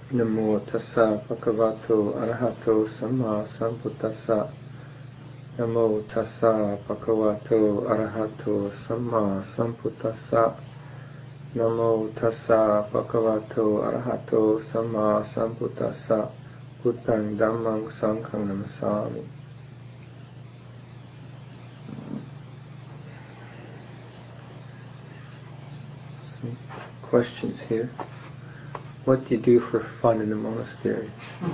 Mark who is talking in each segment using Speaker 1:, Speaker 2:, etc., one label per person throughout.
Speaker 1: Namo tassa bhagavato arahato samma sambuddhassa. Namo tassa bhagavato arahato samma sambuddhassa. Namo tassa bhagavato arahato samma sambuddhassa. Buddhang dhammang sanghang namasami. Some questions here. What do you do for fun in the monastery?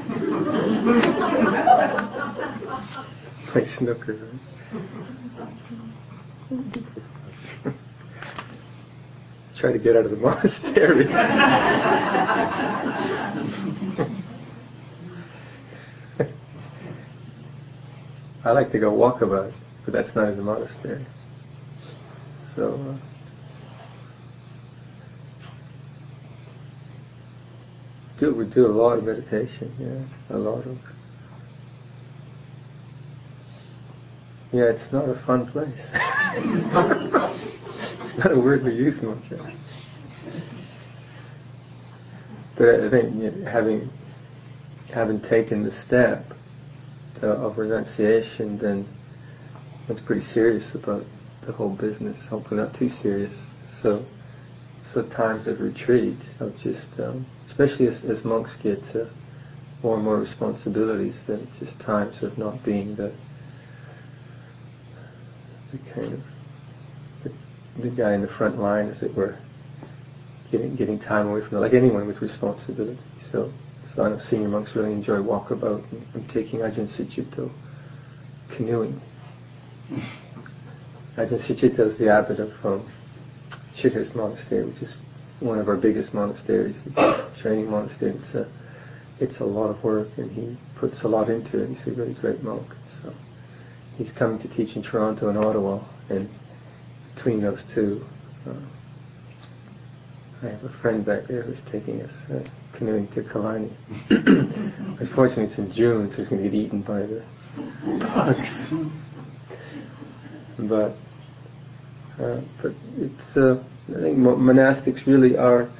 Speaker 1: Play snooker, right? Try to get out of the monastery. I like to go walkabout, but that's not in the monastery. So, we do a lot of meditation, a lot of. Yeah, it's not a fun place. It's not a word we use much. But I think having taken the step of renunciation, then one's pretty serious about the whole business. Hopefully not too serious. So times of retreat, of just, especially as monks get more and more responsibilities, then just times of not being the kind of the guy in the front line, as it were, getting time away from it, like anyone with responsibility. So I know senior monks really enjoy walkabout. I'm taking Ajahn Sucitto canoeing. Ajahn Sucitto is the abbot of Chithurst Monastery, which is one of our biggest monasteries, training monastery. It's a lot of work, and he puts a lot into it. He's a really great monk. So he's coming to teach in Toronto and Ottawa, and between those two, I have a friend back there who's taking us canoeing to Killarney. Unfortunately, it's in June, so he's going to get eaten by the bugs. But it's, I think monastics really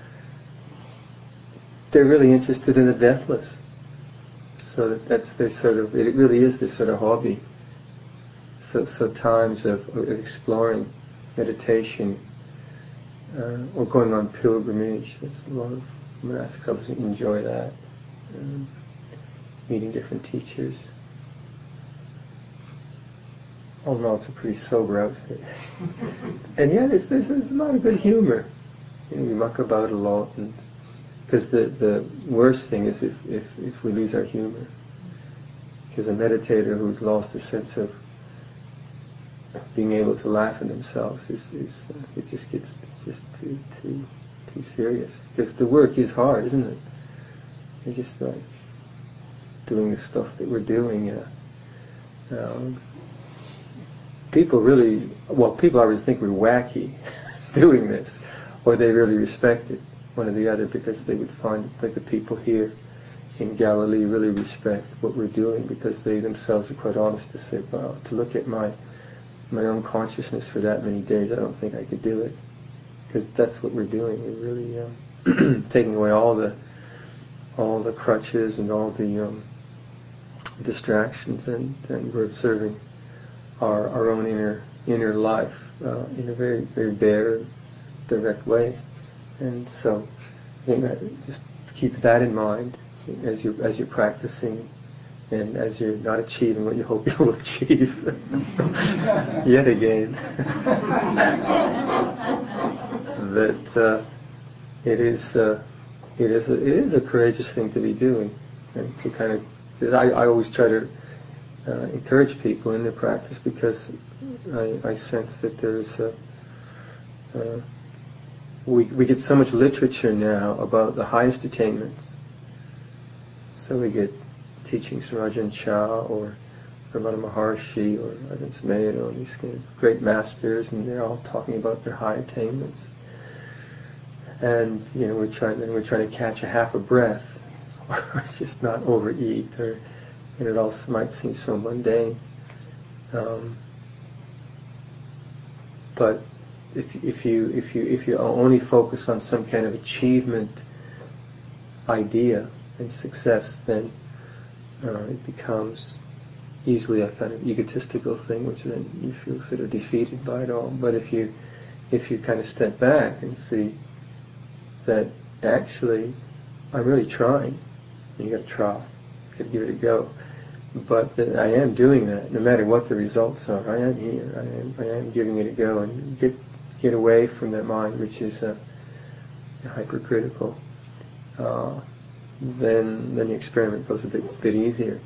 Speaker 1: they're really interested in the deathless. So that's their sort of, it really is this sort of hobby. So times of exploring meditation, or going on pilgrimage. There's a lot of monastics obviously enjoy that. Meeting different teachers. All in all, it's a pretty sober outfit. And there's a lot of good humor. We muck about a lot, and because the worst thing is if we lose our humor. Because a meditator who's lost a sense of being able to laugh at themselves it just gets too serious. Because the work is hard, isn't it? It's just like doing the stuff that we're doing. People always think we're wacky doing this, or they really respect it, one or the other, because they would find like the people here in Galilee really respect what we're doing, because they themselves are quite honest to say, well, to look at my own consciousness for that many days, I don't think I could do it. Because that's what we're doing. We're really taking away all the crutches and all the distractions, and we're observing our own inner life in a very, very bare, direct way. And so I think that just keep that in mind as you're practicing, and as you're not achieving what you hope you will achieve yet again, that it is a courageous thing to be doing, and to kind of, I always try to encourage people in their practice, because I sense that there's we get so much literature now about the highest attainments. So we get teachings from Ajahn Chah or Ramana Maharshi or Ajahn Sumedho, and these kind of great masters, and they're all talking about their high attainments. And we're trying to catch a half a breath, or just not overeat, and it all might seem so mundane. But if you only focus on some kind of achievement idea, and success, then it becomes easily a kind of egotistical thing, which then you feel sort of defeated by it all. But if you kind of step back and see that actually I'm really trying, and you got to try, you got to give it a go. But that I am doing that, no matter what the results are. I am here. I am giving it a go, and get away from that mind, which is hypercritical. Then the experiment goes a bit easier.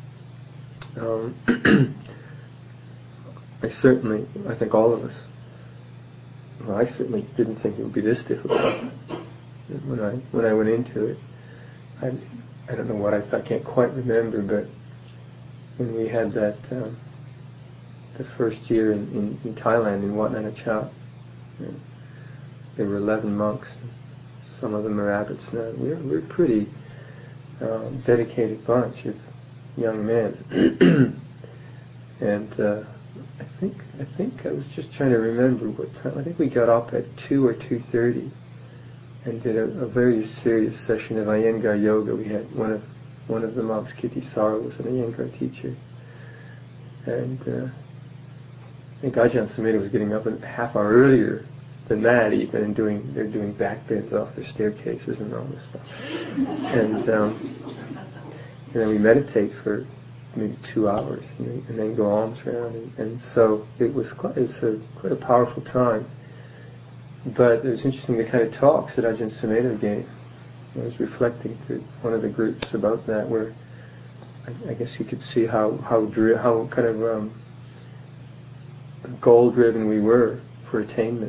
Speaker 1: I think all of us. Well, I certainly didn't think it would be this difficult when I went into it. I don't know what I thought. I can't quite remember, but when we had that the first year in Thailand in Wat Nanachat, there were 11 monks. Some of them are abbots now. We're a pretty dedicated bunch of young men, and I think I was just trying to remember what time. I think we got up at 2 or 2:30 and did a very serious session of Iyengar yoga. We had one of the monks, Kittisaro, was an Iyengar teacher, and I think Ajahn Sumedho was getting up a half hour earlier than that even, and they're doing back bends off their staircases and all this stuff, and then we meditate for maybe 2 hours, and then go alms round, and so it was quite a powerful time. But it was interesting, the kind of talks that Ajahn Sumedho gave. I was reflecting to one of the groups about that, where I guess you could see how kind of goal-driven we were for attainment.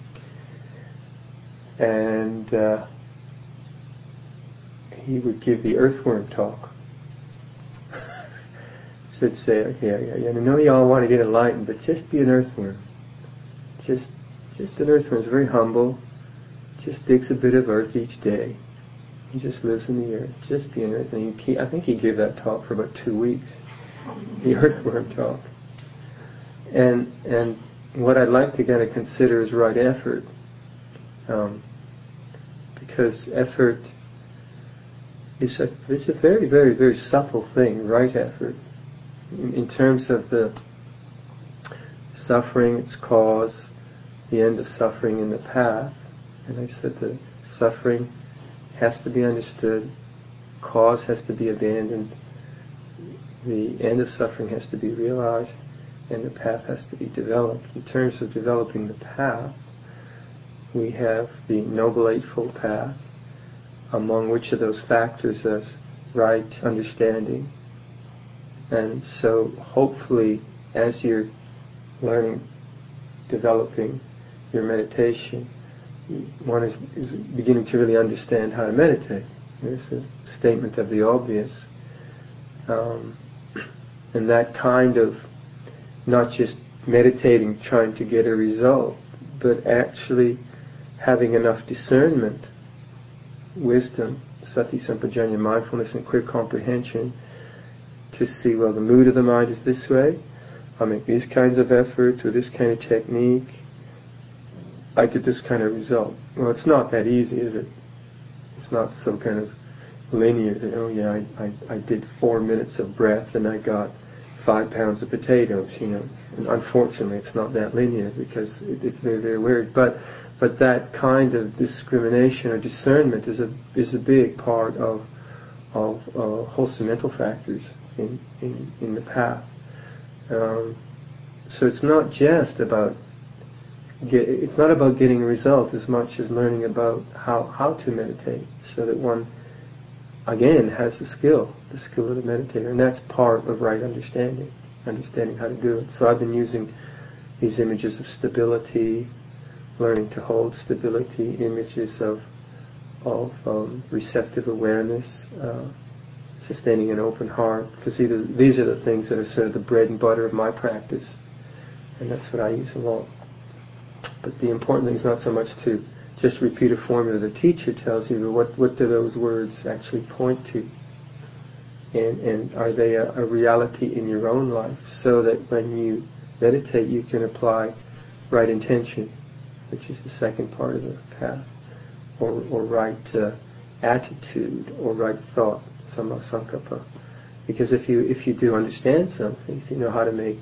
Speaker 1: And he would give the earthworm talk. So he'd say, okay, I know you all want to get enlightened, but just be an earthworm. Just an earthworm is very humble, just digs a bit of earth each day. He just lives in the earth. Just be an earth. And I think he gave that talk for about 2 weeks, the earthworm talk. And what I'd like to kind of consider is right effort, because effort is a very, very, very subtle thing. Right effort, in terms of the suffering, its cause, the end of suffering in the path. And I said the suffering has to be understood, cause has to be abandoned, the end of suffering has to be realized, and the path has to be developed. In terms of developing the path, we have the Noble Eightfold Path, among which of those factors is right understanding. And so hopefully, as you're learning, developing your meditation, one is beginning to really understand how to meditate. It's a statement of the obvious. And that kind of, not just meditating, trying to get a result, but actually having enough discernment, wisdom, sati sampajanya, mindfulness and clear comprehension, to see, well, the mood of the mind is this way, I'll make these kinds of efforts with this kind of technique, I get this kind of result. Well, it's not that easy, is it? It's not so kind of linear that, oh yeah, I did 4 minutes of breath and I got 5 pounds of potatoes, And unfortunately, it's not that linear, because it's very, very weird. But that kind of discrimination or discernment is a big part of wholesome mental factors in the path. So it's not just about getting a result as much as learning about how to meditate, so that one again has the skill of the meditator, and that's part of right understanding how to do it. So I've been using these images of stability, learning to hold stability, images of receptive awareness, sustaining an open heart, because these are the things that are sort of the bread and butter of my practice, and that's what I use a lot. But the important thing is not so much to just repeat a formula the teacher tells you, but what do those words actually point to? And are they a reality in your own life, so that when you meditate you can apply right intention, which is the second part of the path, or right attitude or right thought, samma sankappa. Because if you do understand something, if you know how to make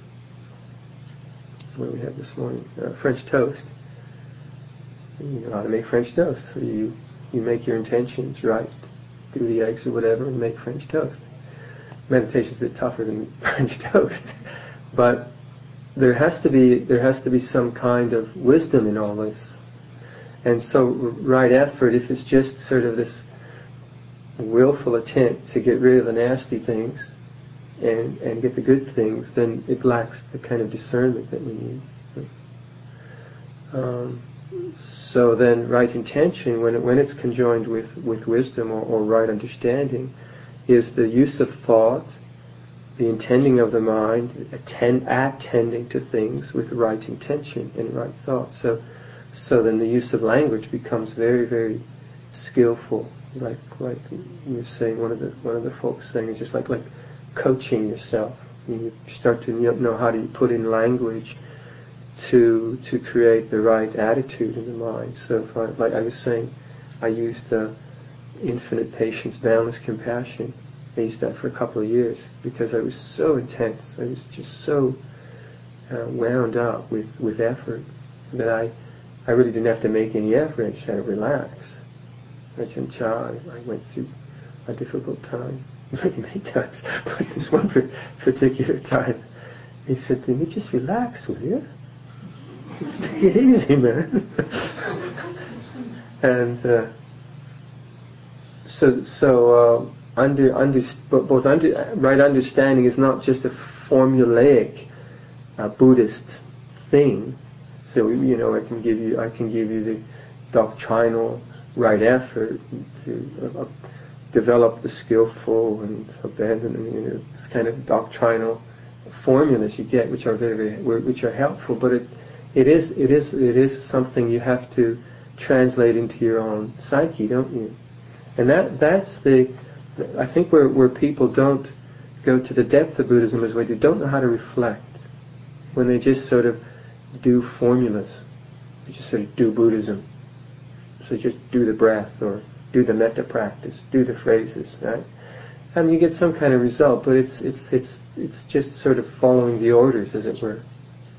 Speaker 1: what do we have this morning? French toast. You know how to make French toast. So you make your intentions right, do the eggs or whatever, and make French toast. Meditation's a bit tougher than French toast, but there has to be some kind of wisdom in all this. And so right effort, if it's just sort of this willful attempt to get rid of the nasty things and get the good things, then it lacks the kind of discernment that we need. So then right intention, when it's conjoined with wisdom or right understanding, is the use of thought, the intending of the mind, attending to things with right intention and right thought. So then the use of language becomes very, very skillful. Like you were saying, one of the folks saying, it's just like coaching yourself. You start to know how to put in language to create the right attitude in the mind. So if like I was saying, I used infinite patience, boundless compassion. I used that for a couple of years because I was so intense. I was just so wound up with effort that I really didn't have to make any effort. I just had to relax. Ajahn Chah, I went through a difficult time many times, but this one particular time, he said to me, "Just relax, will you? Just take it easy, man." And right understanding is not just a formulaic Buddhist thing. So I can give you the doctrinal right effort to develop the skillful and abandon this kind of doctrinal formulas you get, which are which are helpful. But it is something you have to translate into your own psyche, don't you? And that's I think where people don't go to the depth of Buddhism is where they don't know how to reflect. When they just sort of do formulas, they just sort of do Buddhism. So just do the breath or do the metta practice, do the phrases, right? I mean, you get some kind of result, but it's just sort of following the orders, as it were.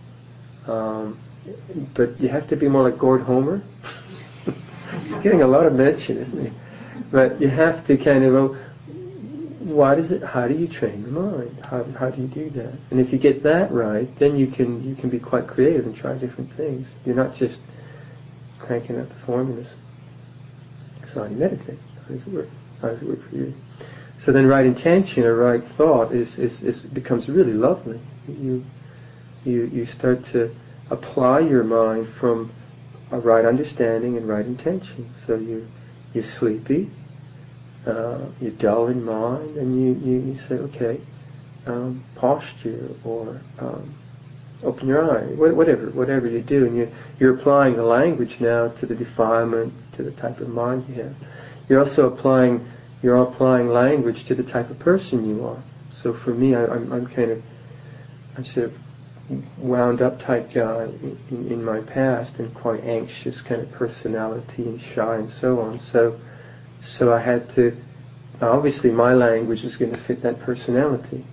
Speaker 1: But you have to be more like Gord Homer. He's getting a lot of mention, isn't he? But you have to kind of, what is it? How do you train the mind? How do you do that? And if you get that right, then you can be quite creative and try different things. You're not just cranking out the formulas. So how do you meditate? How does it work? How does it work for you? So then, right intention or right thought becomes really lovely. You start to apply your mind from a right understanding and right intention. So you're sleepy, you're dull in mind, and you say, okay, posture or open your eye, whatever you do, and you're applying the language now to the defilement, to the type of mind you have. You're also applying language to the type of person you are. So for me, I'm sort of wound up type guy in my past, and quite anxious kind of personality and shy and so on. So I had to, obviously my language is going to fit that personality.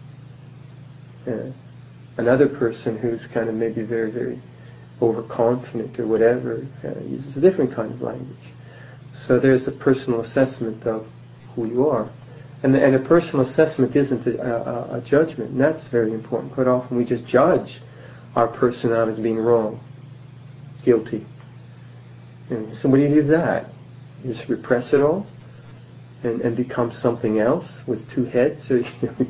Speaker 1: Another person who's kind of maybe very, very overconfident or whatever uses a different kind of language. So there's a personal assessment of who you are. And a personal assessment isn't a judgment, and that's very important. Quite often we just judge our personality as being wrong, guilty. And so when you do that, you just repress it all and become something else with two heads. So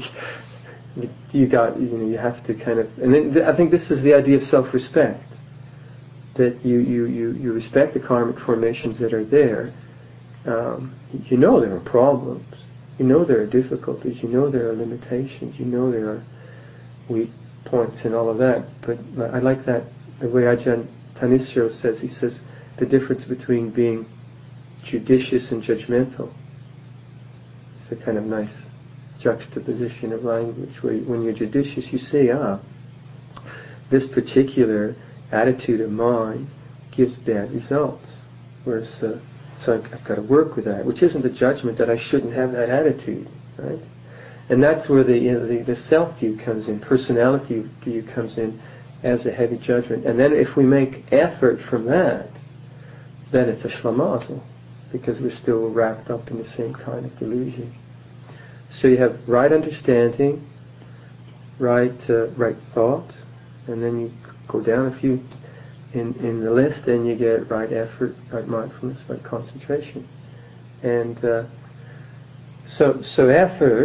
Speaker 1: you have to kind of, and then I think this is the idea of self-respect, that you respect the karmic formations that are there. You know there are problems, you know there are difficulties, you know there are limitations, you know there are weak points and all of that. But I like that, the way Ajahn Thanissaro says, he says the difference between being judicious and judgmental. It's a kind of nice juxtaposition of language, where when you're judicious you say, this particular attitude of mine gives bad results, whereas So I've got to work with that, which isn't a judgment that I shouldn't have that attitude, right? And that's where the self view comes in, personality view comes in as a heavy judgment. And then if we make effort from that, then it's a schlamazel, because we're still wrapped up in the same kind of delusion. So you have right understanding, right thought, and then you go down a few in the list, and you get right effort, right mindfulness, right concentration. And so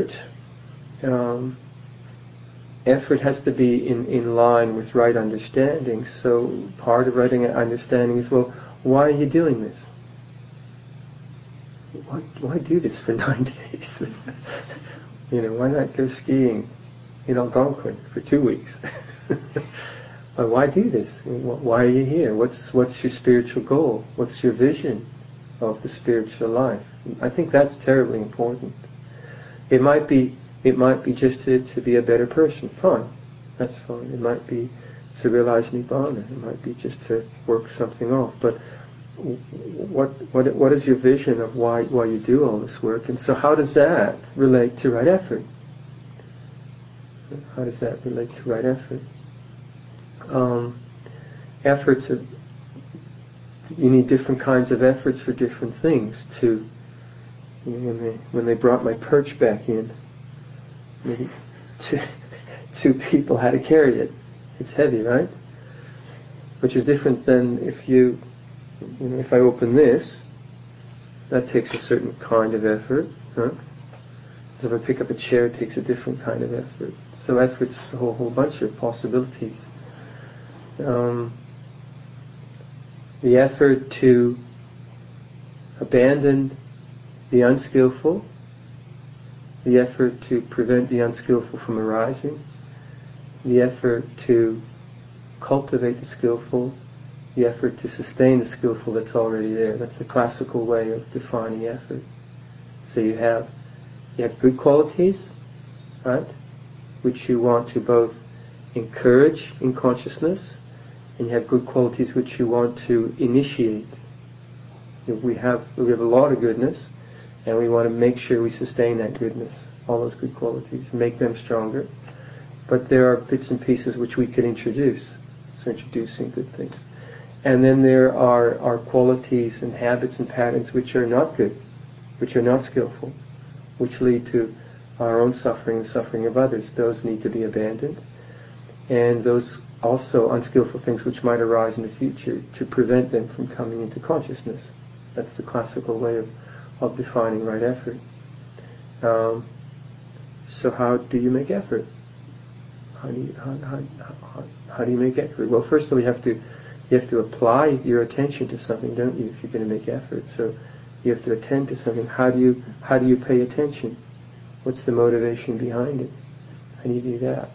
Speaker 1: effort has to be in line with right understanding. So part of right understanding is, well, why are you doing this? Why do this for 9 days? Why not go skiing in Algonquin for 2 weeks? Why do this? Why are you here? What's your spiritual goal? What's your vision of the spiritual life? I think that's terribly important. It might be just to be a better person. Fine. That's fine. It might be to realize Nibbana. It might be just to work something off. But what is your vision of why you do all this work? And so how does that relate to right effort? How does that relate to right effort? Efforts are, you need different kinds of efforts for different things. When they brought my perch back in, maybe two people had to carry it. It's heavy, right? Which is different than if if I open this, that takes a certain kind of effort, huh? So if I pick up a chair, it takes a different kind of effort. So effort's a whole bunch of possibilities. The effort to abandon the unskillful, the effort to prevent the unskillful from arising, the effort to cultivate the skillful, the effort to sustain the skillful that's already there. That's the classical way of defining effort. So you have good qualities, right, which you want to both encourage in consciousness, and you have good qualities which you want to initiate. We have a lot of goodness, and we want to make sure we sustain that goodness, all those good qualities, make them stronger. But there are bits and pieces which we can introduce, so introducing good things. And then there are qualities and habits and patterns which are not good, which are not skillful, which lead to our own suffering and the suffering of others. Those need to be abandoned. And those also unskillful things which might arise in the future, to prevent them from coming into consciousness. That's the classical way of defining right effort. So how do you make effort? How do you make effort? Well, first of all, you have to apply your attention to something, don't you, if you're going to make effort? So you have to attend to something. How do you pay attention? What's the motivation behind it? How do you do that?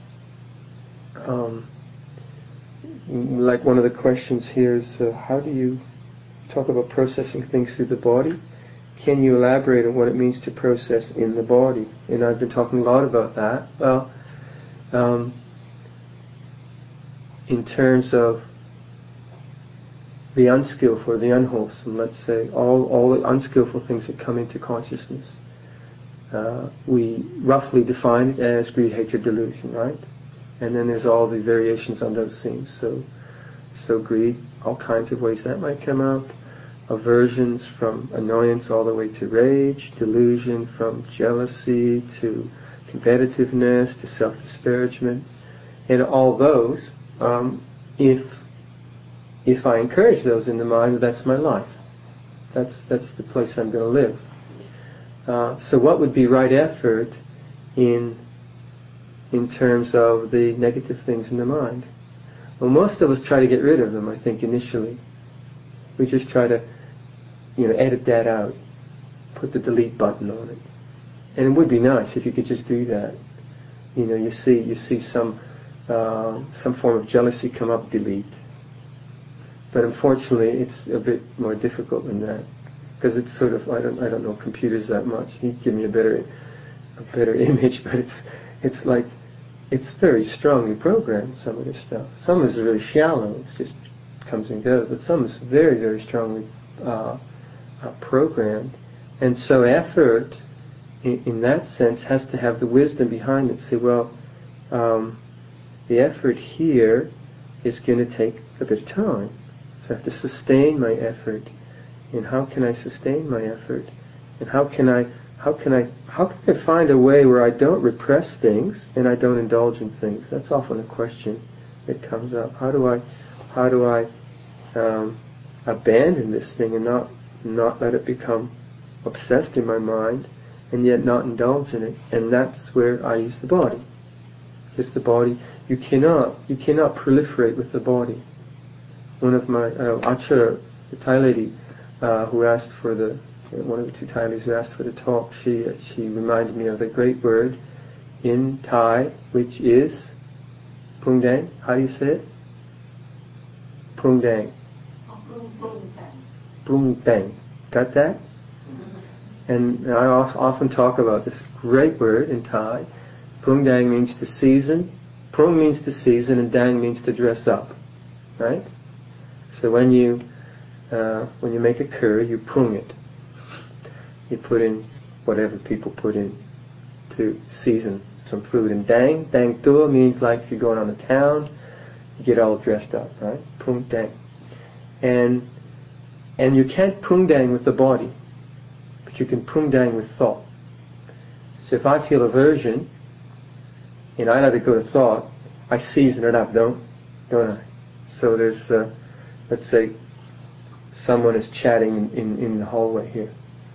Speaker 1: Like one of the questions here is, how do you talk about processing things through the body? Can you elaborate on what it means to process in the body? And I've been talking a lot about that. Well, in terms of the unskillful or the unwholesome, let's say, all the unskillful things that come into consciousness, we roughly define it as greed, hatred, delusion, right? And then there's all the variations on those themes. So greed, all kinds of ways that might come up. Aversions from annoyance all the way to rage. Delusion from jealousy to competitiveness to self-disparagement. And all those, if I encourage those in the mind, that's my life. That's the place I'm going to live. So what would be right effort in terms of the negative things in the mind? Well, most of us try to get rid of them, I think, initially. We just try to, edit that out, put the delete button on it. And it would be nice if you could just do that. You see some form of jealousy come up, delete. But unfortunately, it's a bit more difficult than that, because it's sort of, I don't know computers that much. You give me a better image, but it's like, it's very strongly programmed, some of this stuff. Some is really shallow, it just comes and goes, but some is very, very strongly programmed. And so effort, in that sense, has to have the wisdom behind it. Say, well, the effort here is going to take a bit of time. So I have to sustain my effort. And how can I sustain my effort? And how can I find a way where I don't repress things and I don't indulge in things? That's often a question that comes up. How do I abandon this thing and not let it become obsessed in my mind, and yet not indulge in it? And that's where I use the body. Because the body, you cannot proliferate with the body. One of my Achara, the Thai lady who asked for one of the two Thai ladies who asked for the talk, she reminded me of the great word in Thai, which is Prungdang. How do you say it? Prungdang. Prungdang. Got that? And I often talk about this great word in Thai. Prungdang means to season. Prung means to season, and dang means to dress up. Right? So when you make a curry, you prung it. You put in whatever people put in to season some food. And dang tua means like if you're going on the town, you get all dressed up, right? Prung dang. And you can't prung dang with the body, but you can prung dang with thought. So if I feel aversion, and I let it go to thought, I season it up, don't I? So there's, let's say, someone is chatting in the hallway here,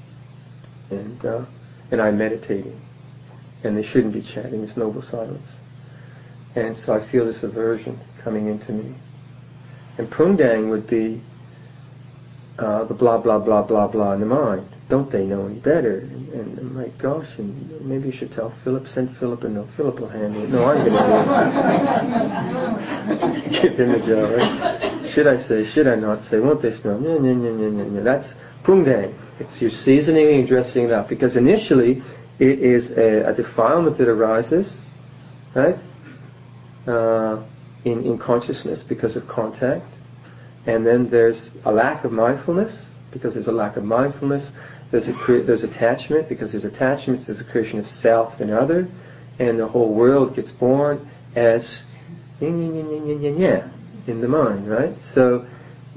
Speaker 1: and I'm meditating, and they shouldn't be chatting. It's noble silence, and so I feel this aversion coming into me. And prungdang would be the blah blah blah blah blah in the mind. Don't they know any better? And my gosh, and maybe you should tell Philip. Send Philip, and Philip will handle it. No, I'm going to do it. Give him the job, right? Should I say? Should I not say? Won't they smell? Yeah. That's prungdang. It's your seasoning and dressing it up. Because initially, it is a defilement that arises, right? In consciousness because of contact. And then there's a lack of mindfulness, because there's a lack of mindfulness. There's attachment, because there's attachments. There's a creation of self and other, and the whole world gets born as in the mind, right? So,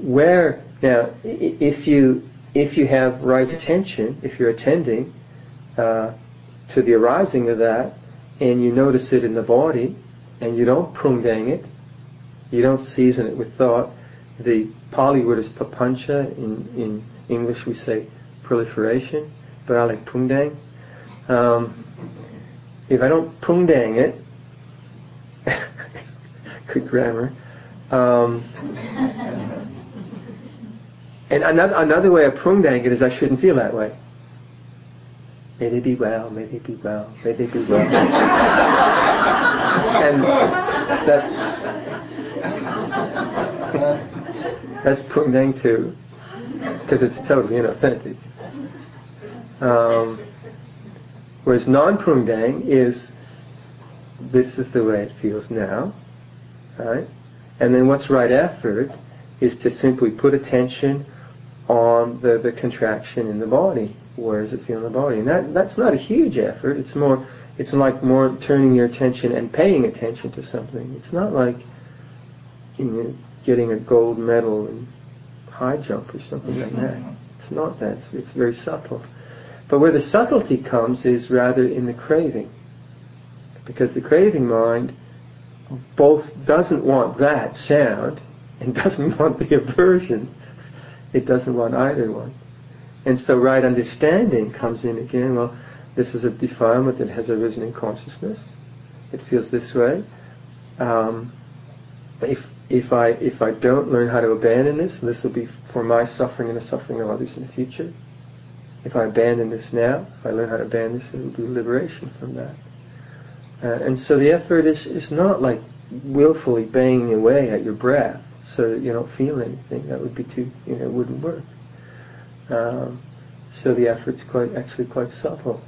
Speaker 1: if you have right attention, if you're attending to the arising of that, and you notice it in the body, and you don't prungdang it, you don't season it with thought. The Pali word is papancha. In English we say proliferation, but I like prungdang. If I don't prungdang it, good grammar. And another way of prungdang it is I shouldn't feel that way. May they be well, may they be well, may they be well. And that's prungdang too, because it's totally inauthentic. Whereas non-prungdang is, this is the way it feels now, right? And then what's right after is to simply put attention on the contraction in the body. Where does it feel in the body? And that's not a huge effort. It's like more turning your attention and paying attention to something. It's not like getting a gold medal in high jump or something like that. It's not that. It's very subtle. But where the subtlety comes is rather in the craving. Because the craving mind both doesn't want that sound and doesn't want the aversion. It doesn't want either one. And so right understanding comes in again. Well, this is a defilement that has arisen in consciousness. It feels this way. If I don't learn how to abandon this will be for my suffering and the suffering of others in the future. If I abandon this now, if I learn how to abandon this, it will be liberation from that. And so the effort is not like willfully banging away at your breath so that you don't feel anything. That would be too, it wouldn't work. So the effort's quite subtle.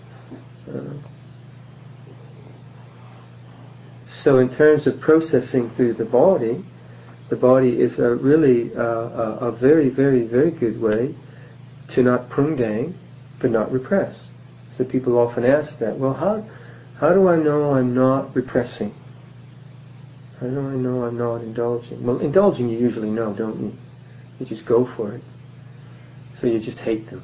Speaker 1: So in terms of processing through the body is really a very, very, very good way to not prungdang, but not repress. So people often ask that, well, how do I know I'm not repressing? How do I know I'm not indulging? Well, indulging you usually know, don't you? You just go for it. So you just hate them.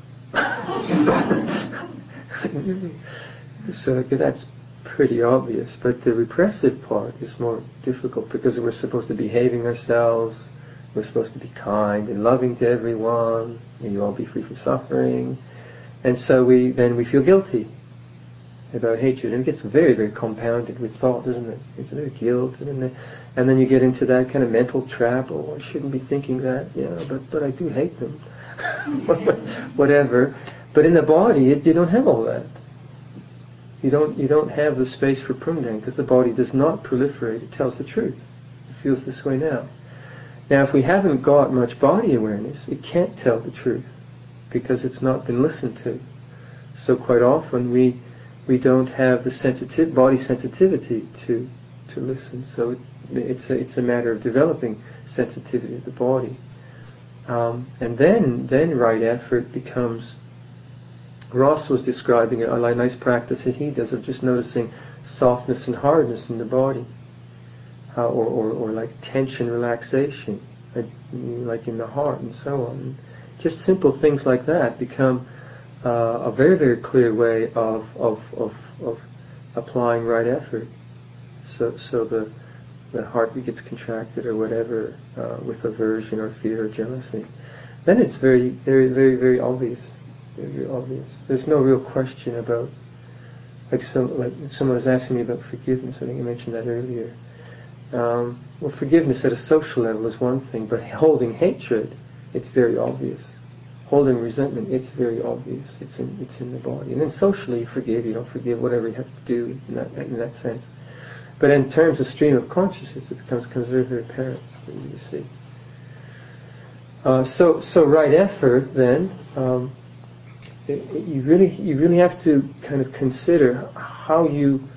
Speaker 1: So that's pretty obvious. But the repressive part is more difficult because we're supposed to be behaving ourselves. We're supposed to be kind and loving to everyone. May you all be free from suffering. And so we feel guilty about hatred, and it gets very, very compounded with thought, doesn't it? There's guilt, and then you get into that kind of mental trap. Oh, I shouldn't be thinking that. Yeah, but I do hate them. Whatever. But in the body, you don't have all that. You don't have the space for prungdang because the body does not proliferate. It tells the truth. It feels this way now. Now, if we haven't got much body awareness, it can't tell the truth because it's not been listened to. So quite often we don't have the body sensitivity to listen. So it's a matter of developing sensitivity of the body, and then right effort becomes. Ross was describing a nice practice that he does of just noticing softness and hardness in the body, or like tension, relaxation, like in the heart and so on. And just simple things like that become a very, very clear way of applying right effort. So the heart gets contracted or whatever with aversion or fear or jealousy. Then it's very, very, very, very obvious. Very obvious. There's no real question about, like someone was asking me about forgiveness. I think I mentioned that earlier. Well, forgiveness at a social level is one thing, but holding hatred, it's very obvious. Holding resentment, it's very obvious. It's in the body. And then socially, you forgive, you don't forgive, whatever you have to do in that sense. But in terms of stream of consciousness, it becomes very, very apparent. You see. So right effort then. You really have to kind of consider how you,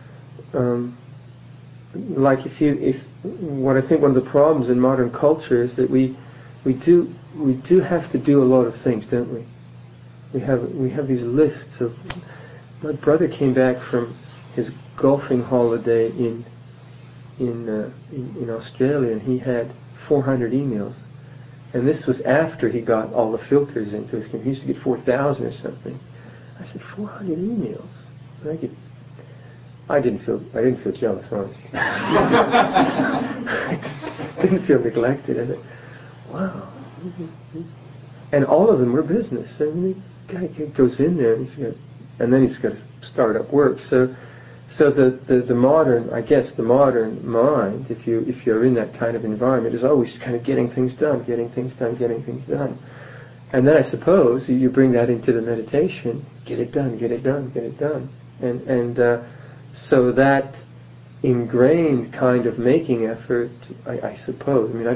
Speaker 1: like if what I think one of the problems in modern culture is that we do have to do a lot of things, don't we? We have these lists of. My brother came back from his golfing holiday in Australia, and he had 400 emails. And this was after he got all the filters into his computer. He used to get 4,000 or something. I said, 400 emails? I didn't feel jealous, honestly. I didn't feel neglected. I thought, wow. And all of them were business. I mean, the guy goes in there and then he's got to start up work. So the modern, I guess, the modern mind, if you're in that kind of environment, is always kind of getting things done. And then I suppose you bring that into the meditation, get it done. And so that ingrained kind of making effort, I suppose. I mean,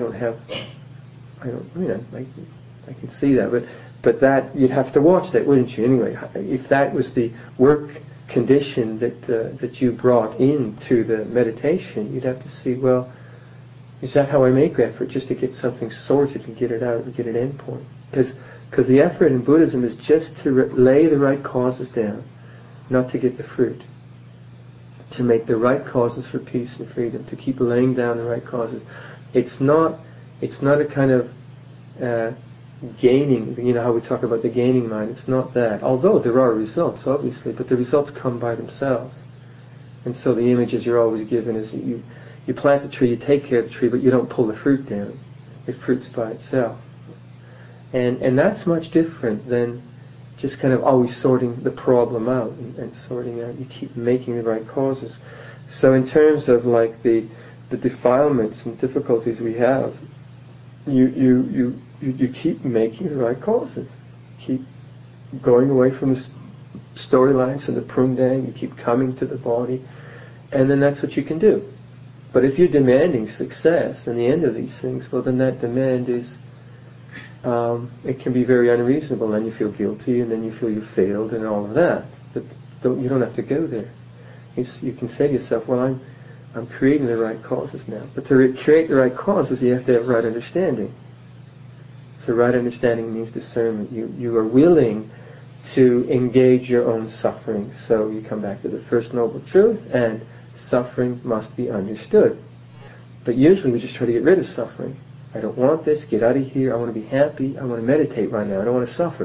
Speaker 1: I can see that, but that you'd have to watch that, wouldn't you? Anyway, if that was the work condition that you brought into the meditation, you'd have to see, well, is that how I make effort, just to get something sorted and get it out and get an end point? Because the effort in Buddhism is just to lay the right causes down, not to get the fruit. To make the right causes for peace and freedom, to keep laying down the right causes. It's not a kind of gaining, you know how we talk about the gaining mind, it's not that. Although there are results, obviously, but the results come by themselves. And so the images you're always given is you plant the tree, you take care of the tree, but you don't pull the fruit down. It fruits by itself. And that's much different than just kind of always sorting the problem out and sorting out. You keep making the right causes. So in terms of like the defilements and difficulties we have, you keep making the right causes. Keep going away from the storylines and the prungdang. You keep coming to the body, and then that's what you can do. But if you're demanding success in the end of these things, well, then that demand is it can be very unreasonable, and you feel guilty, and then you feel you failed, and all of that. But you don't have to go there. You can say to yourself, well, I'm creating the right causes now. But to create the right causes, you have to have right understanding. So right understanding means discernment. You are willing to engage your own suffering. So you come back to the first noble truth, and suffering must be understood. But usually we just try to get rid of suffering. I don't want this, get out of here, I want to be happy, I want to meditate right now, I don't want to suffer.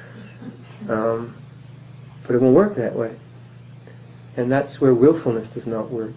Speaker 1: But it won't work that way. And that's where willfulness does not work.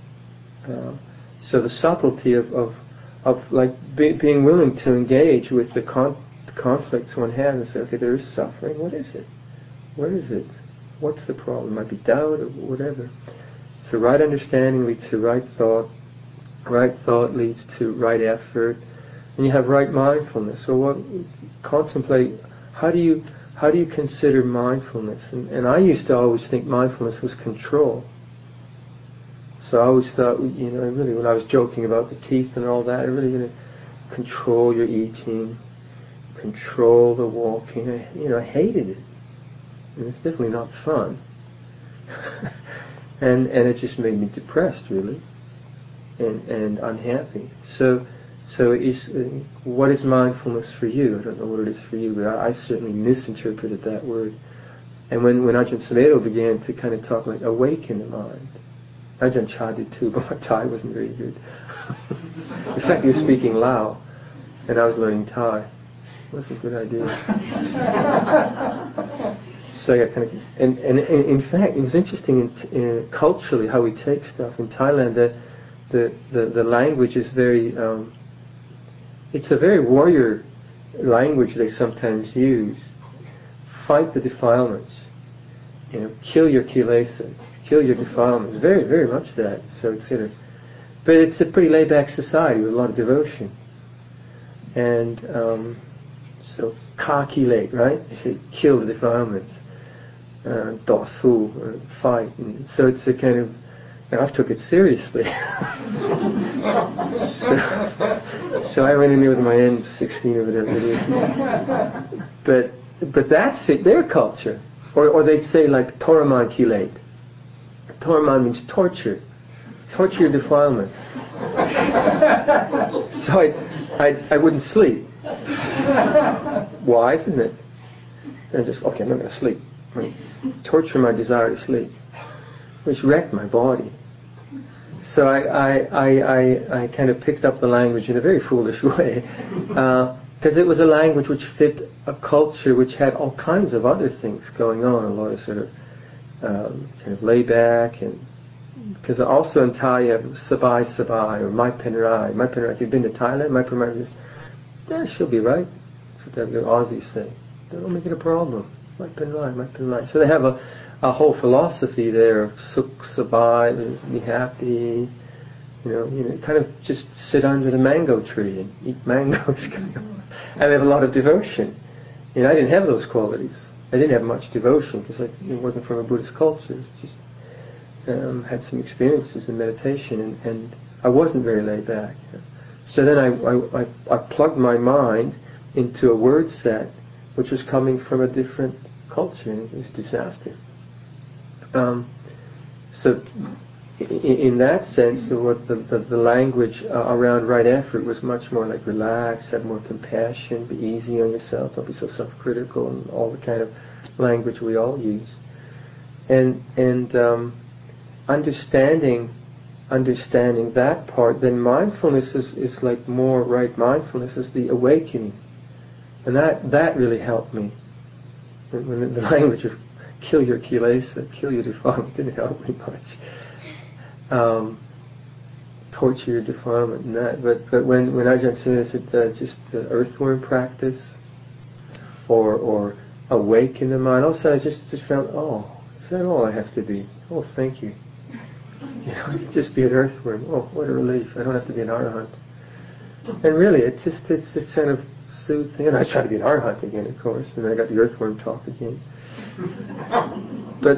Speaker 1: So the subtlety of like being willing to engage with the conflicts one has and say, okay, there is suffering. What is it? What is it? What's the problem? It might be doubt or whatever. So right understanding leads to right thought. Right thought leads to right effort. And you have right mindfulness. So contemplate, how do you consider mindfulness? And I used to always think mindfulness was control. So I always thought, really, when I was joking about the teeth and all that, I really going to control your eating, control the walking. I hated it. And it's definitely not fun. and it just made me depressed, really, and unhappy. So what is mindfulness for you? I don't know what it is for you, but I certainly misinterpreted that word. And when Ajahn Sumedho began to kind of talk like awaken the mind, Ajahn Chah did too, but my Thai wasn't very good. In fact, he was speaking Lao, and I was learning Thai. It wasn't a good idea. So I got kind of, and in fact, it was interesting in culturally how we take stuff. In Thailand, the language is very, it's a very warrior language they sometimes use. Fight the defilements. Kill your kilesa. Kill your defilements. Very, very much that. So it's but it's a pretty laid-back society with a lot of devotion. And so ka-kilate, right? They say kill the defilements. Dosu, fight. And so it's a kind of, I took it seriously. So I went in there with my M16 or whatever it is. But that fit their culture. Or they'd say like Toraman kilate. Toraman means torture. Torture your defilements. So I wouldn't sleep. Wise, isn't it? And I just, okay, I'm not going to sleep. Torture my desire to sleep, which wrecked my body. So I kind of picked up the language in a very foolish way, because it was a language which fit a culture which had all kinds of other things going on, a lot of sort of kind of layback, and because also in Thai you have sabai or mai penrai. Mai penrai. If you've been to Thailand, mai penrai is, yeah, she'll be right. That's what the Aussies say. Don't make it a problem. Mai penrai. So they have a whole philosophy there of sukh sabai, be happy. Kind of just sit under the mango tree and eat mangoes. And they have a lot of devotion. I didn't have those qualities. I didn't have much devotion because it wasn't from a Buddhist culture. Just had some experiences in meditation, and I wasn't very laid back. So then I plugged my mind into a word set which was coming from a different culture, and it was a disaster. So in that sense, the language around right effort was much more like relax, have more compassion, be easy on yourself, don't be so self-critical, and all the kind of language we all use. And understanding that part, then mindfulness is like more right mindfulness is the awakening. And that really helped me. When the language of kill your kilesa, kill your defilement didn't help me much. Torture your defilement and that. But when Ajahn Sumedho said just earthworm practice or awaken the mind, all of a sudden I just felt, oh, is that all I have to be? Oh, thank you. Just be an earthworm. Oh, what a relief. I don't have to be an arahant. And really, it's just kind of soothing. And I try to be an arahant again, of course, and then I got the earthworm talk again. But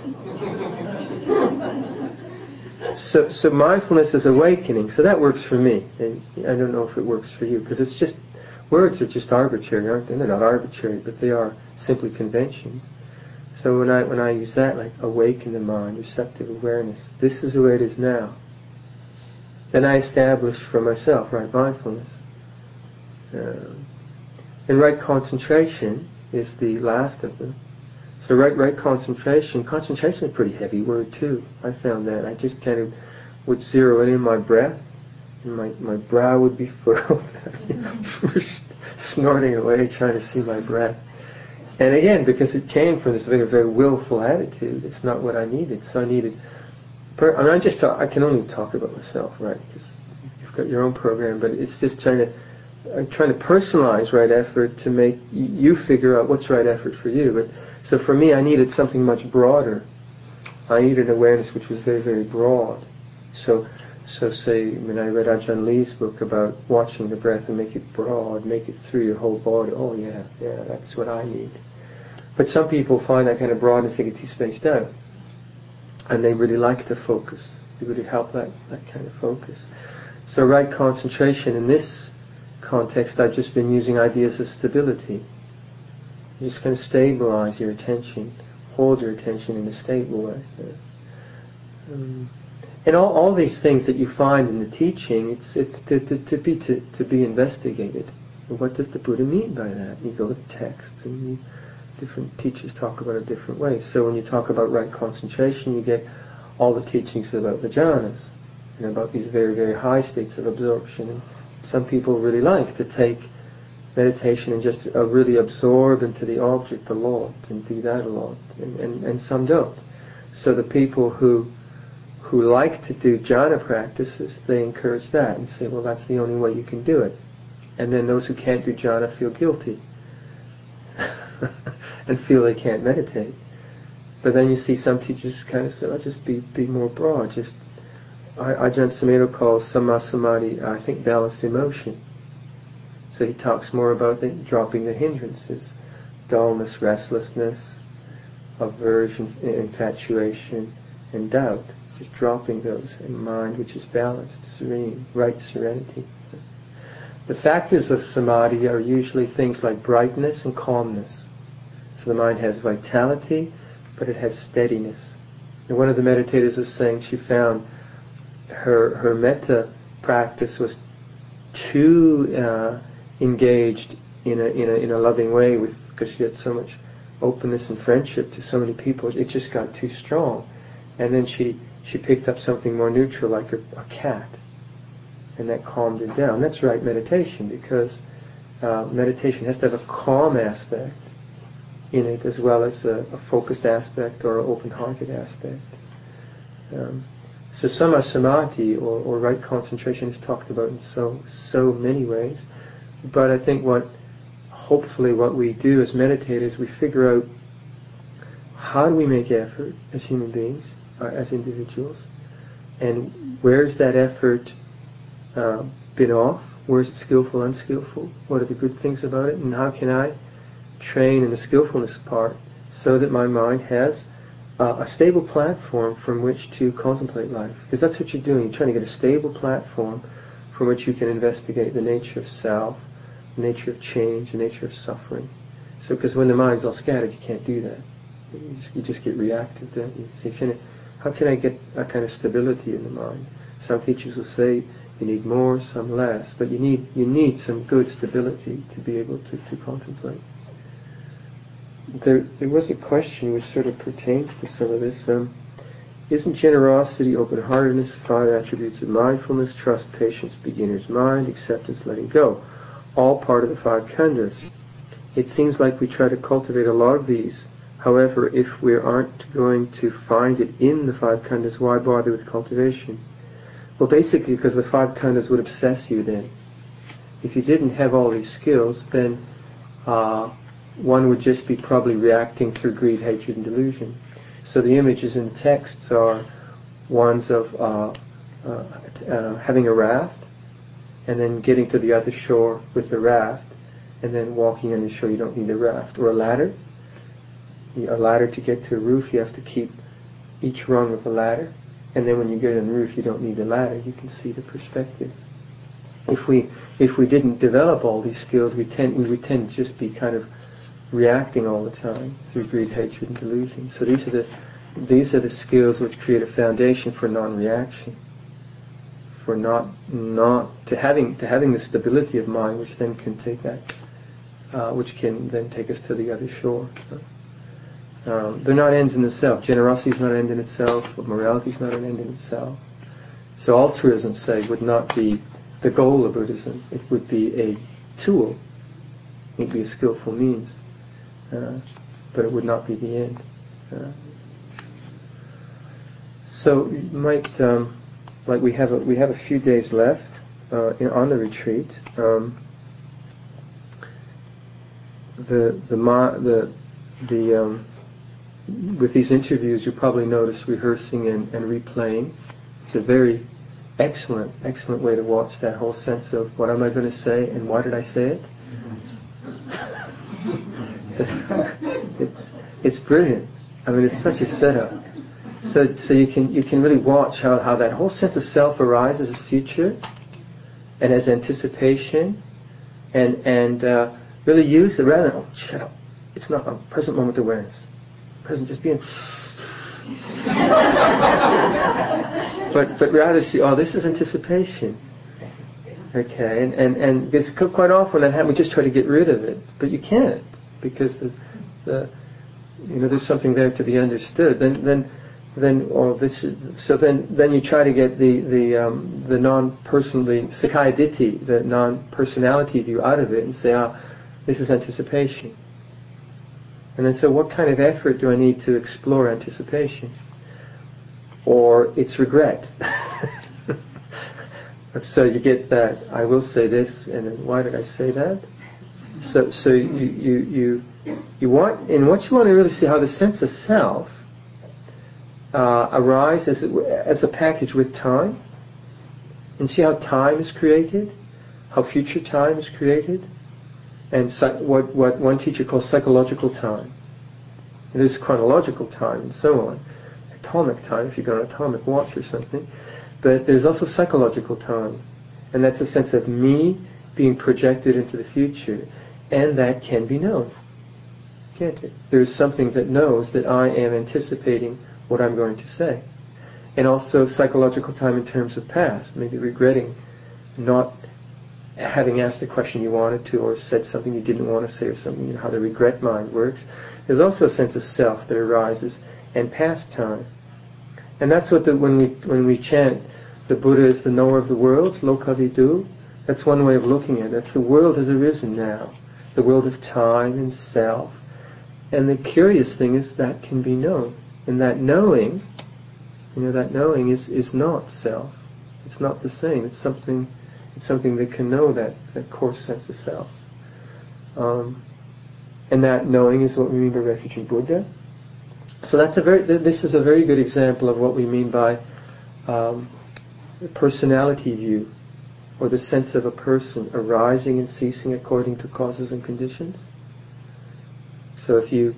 Speaker 1: so mindfulness is awakening. So that works for me. And I don't know if it works for you, because it's just words are just arbitrary, aren't they? They're not arbitrary, but they are simply conventions. So when I use that, like awaken the mind, receptive awareness, this is the way it is now. Then I establish for myself right mindfulness. And right concentration is the last of them. So right concentration is a pretty heavy word too. I found that. I just kind of would zero in my breath, and my brow would be furrowed, snorting away, trying to see my breath. And again, because it came from this very, very willful attitude, it's not what I needed. So I needed, I can only talk about myself, right? Because you've got your own program, but it's just I'm trying to personalize right effort to make you figure out what's right effort for you. But so for me, I needed something much broader. I needed awareness which was very, very broad. So say when I read Ajahn Lee's book about watching the breath and make it broad, make it through your whole body. Oh yeah, that's what I need. But some people find that kind of broadness, they get too spaced out, and they really like to focus. They really help that kind of focus. So right concentration in this context, I've just been using ideas of stability. You just kind of stabilize your attention, hold your attention in a stable way. And all these things that you find in the teaching, it's to be investigated. What does the Buddha mean by that? You go to the texts, and different teachers talk about it different ways. So when you talk about right concentration, you get all the teachings about the jhanas, and about these very, very high states of absorption. And some people really like to take meditation and just really absorb into the object a lot, and do that a lot, and some don't. So the people who like to do jhana practices, they encourage that and say, well, that's the only way you can do it. And then those who can't do jhana feel guilty and feel they can't meditate. But then you see some teachers kind of say, oh, just be more broad. Just Ajahn Sumedho calls Samma Samadhi, I think, balanced emotion. So he talks more about dropping the hindrances, dullness, restlessness, aversion, infatuation, and doubt. Just dropping those in mind which is balanced, serene, right serenity. The factors of samadhi are usually things like brightness and calmness. So the mind has vitality, but it has steadiness. And one of the meditators was saying she found her metta practice was too engaged in a loving way, because she had so much openness and friendship to so many people. It just got too strong. And then she picked up something more neutral, like a cat, and that calmed her down. That's right meditation, because meditation has to have a calm aspect in it, as well as a focused aspect or an open-hearted aspect. So Samma Samadhi, or right concentration, is talked about in so many ways. But I think hopefully what we do as meditators, we figure out how do we make effort as human beings, as individuals, and where's that effort been off? Where's it skillful, unskillful? What are the good things about it? And how can I train in the skillfulness part so that my mind has a stable platform from which to contemplate life? Because that's what you're doing. You're trying to get a stable platform from which you can investigate the nature of self, the nature of change, the nature of suffering. So, because when the mind's all scattered, you can't do that. You just get reactive, don't you? So how can I get a kind of stability in the mind? Some teachers will say you need more, some less, but you need some good stability to be able to contemplate. There was a question which sort of pertains to some of this. Isn't generosity, open-heartedness, 5 attributes of mindfulness, trust, patience, beginner's mind, acceptance, letting go, all part of the 5 khandhas? It seems like we try to cultivate a lot of these. However, if we aren't going to find it in the 5 khandhas, why bother with cultivation? Well, basically because the 5 khandhas would obsess you then. If you didn't have all these skills, then one would just be probably reacting through greed, hatred, and delusion. So the images in the texts are ones of having a raft, and then getting to the other shore with the raft, and then walking on the shore. You don't need a raft. Or a ladder. A ladder to get to a roof, you have to keep each rung of the ladder, and then when you get on the roof, you don't need the ladder. You can see the perspective. If we didn't develop all these skills, we would tend to just be kind of reacting all the time through greed, hatred, and delusion. So these are the skills which create a foundation for non-reaction, for having the stability of mind, which then can take that which can then take us to the other shore. They're not ends in themselves. Generosity is not an end in itself. Morality is not an end in itself. So altruism, say, would not be the goal of Buddhism. It would be a tool. It would be a skillful means. But it would not be the end. So you might, like we have a few days left on the retreat. With these interviews, you probably notice rehearsing and replaying. It's a very excellent way to watch that whole sense of what am I going to say and why did I say it? It's brilliant. I mean, it's such a setup. So you can really watch how that whole sense of self arises as future and as anticipation, and really use it rather than shut up. It's not a present moment awareness. Present, just being. but rather see, this is anticipation. Okay, and because quite often that happens, we just try to get rid of it, but you can't, because there's something there to be understood. Then you try to get the non-personally Sakkaya Ditthi, the non-personality view out of it, and say, this is anticipation. And then so what kind of effort do I need to explore anticipation? Or it's regret. So you get that, I will say this, and then why did I say that? So you want, and what you want to really see how the sense of self arises as a package with time, and see how time is created, how future time is created, and what one teacher calls psychological time. And there's chronological time and so on, atomic time if you've got an atomic watch or something. But there's also psychological time, and that's a sense of me being projected into the future, and that can be known, can't it? There's something that knows that I am anticipating what I'm going to say. And also psychological time in terms of past, maybe regretting not having asked the question you wanted to, or said something you didn't want to say, or something, how the regret mind works. There's also a sense of self that arises, and past time. And that's what when we chant, the Buddha is the knower of the worlds, Lokavidu, that's one way of looking at it. That's the world has arisen now, the world of time and self. And the curious thing is that can be known. And that knowing is not self. It's not the same. It's something that can know that core sense of self. And that knowing is what we mean by refugee Buddha. So this is a very good example of what we mean by the personality view, or the sense of a person arising and ceasing according to causes and conditions. So if you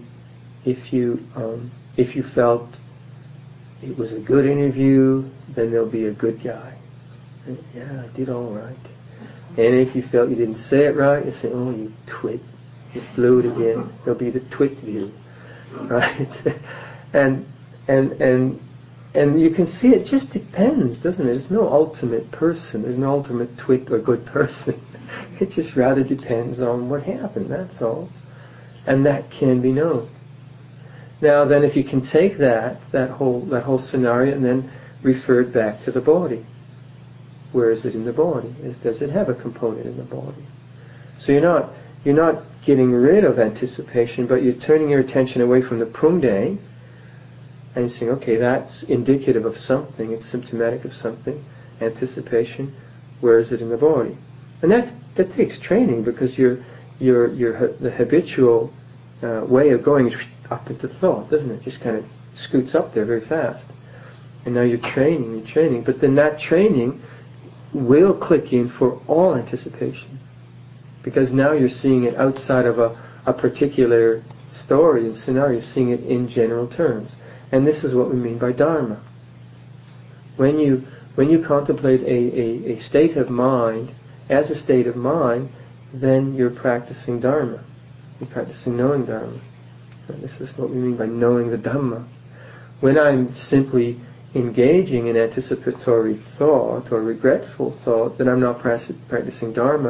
Speaker 1: felt it was a good interview, then there'll be a good guy. And, yeah, I did all right. And if you felt you didn't say it right, you say, oh, you twit, you blew it again. There'll be the twit view, right? and you can see it just depends, doesn't it? There's no ultimate person. There's no ultimate twit or good person. It just rather depends on what happened. That's all, and that can be known. Now, then, if you can take that whole scenario and then refer it back to the body. Where is it in the body? Does it have a component in the body? So you're not getting rid of anticipation, but you're turning your attention away from the prungdang and you're saying, okay, that's indicative of something. It's symptomatic of something. Anticipation. Where is it in the body? And that takes training, because the habitual way of going is up into thought, doesn't it? Just kind of scoots up there very fast. And now you're training, but then that training will click in for all anticipation, because now you're seeing it outside of a particular story and scenario. You're seeing it in general terms. And this is what we mean by Dharma. When you contemplate a state of mind as a state of mind, then you're practicing Dharma. You're practicing knowing Dharma. And this is what we mean by knowing the Dhamma. When I'm simply engaging in anticipatory thought or regretful thought, then I'm not practicing Dharma.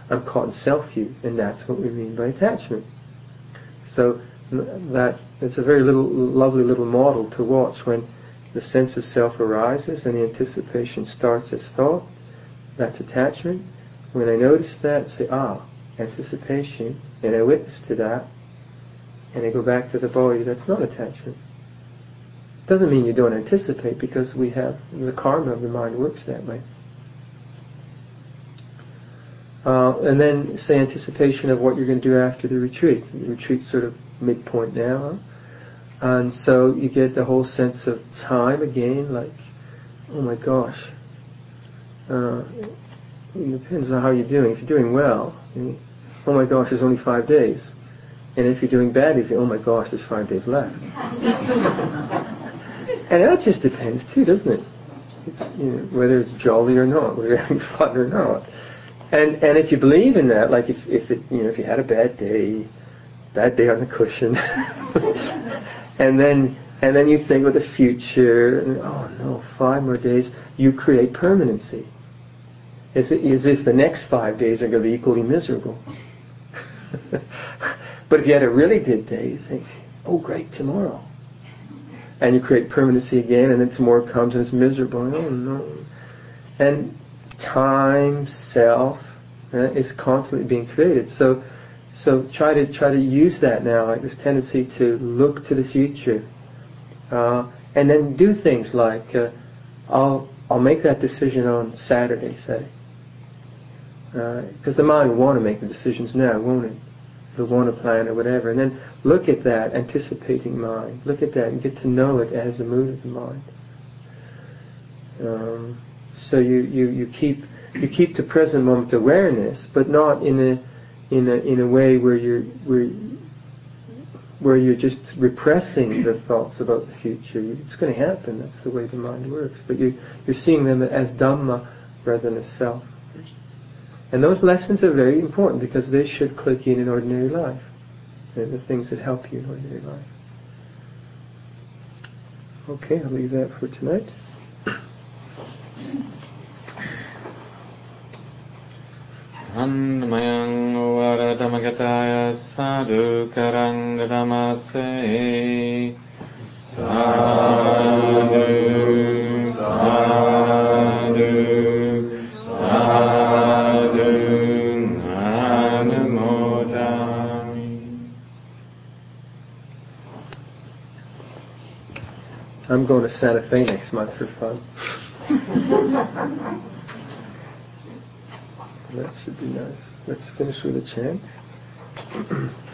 Speaker 1: I'm caught in self-view, and that's what we mean by attachment. So it's a very lovely little model to watch when the sense of self arises and the anticipation starts as thought. That's attachment. When I notice that, say, anticipation, and I witness to that, and I go back to the body, that's not attachment. Doesn't mean you don't anticipate, because we have the karma of the mind works that way. And then say anticipation of what you're going to do after the retreat. The retreat's sort of midpoint now. And so you get the whole sense of time again, like, oh my gosh. It depends on how you're doing. If you're doing well, oh my gosh, there's only 5 days. And if you're doing bad, you say, oh my gosh, there's 5 days left. And that just depends too, doesn't it? It's whether it's jolly or not, whether you're having fun or not. And if you believe in that, like if you had a bad day on the cushion, and then you think of the future, and oh no, 5 more days, you create permanency. As if the next 5 days are going to be equally miserable. But if you had a really good day, you think, oh great, tomorrow. And you create permanency again, and then tomorrow comes and it's miserable. Oh no. And time, self, is constantly being created. So try to use that now, like this tendency to look to the future, and then do things like I'll make that decision on Saturday, say, because the mind will want to make the decisions now, won't it? It'll want to plan or whatever, and then look at that anticipating mind. Look at that and get to know it as a mood of the mind. So you keep the present moment awareness, but not in a way where you're just repressing the thoughts about the future. It's going to happen. That's the way the mind works. But you're seeing them as Dhamma rather than as self. And those lessons are very important because they should click in ordinary life. They're the things that help you in ordinary life. Okay, I'll leave that for tonight.
Speaker 2: Anmayang varadamagataya sadhu karang damase sadhu sadhu sadhu nanamodami.
Speaker 1: I'm going to Santa Fe next month for fun. That should be nice. Let's finish with a chant.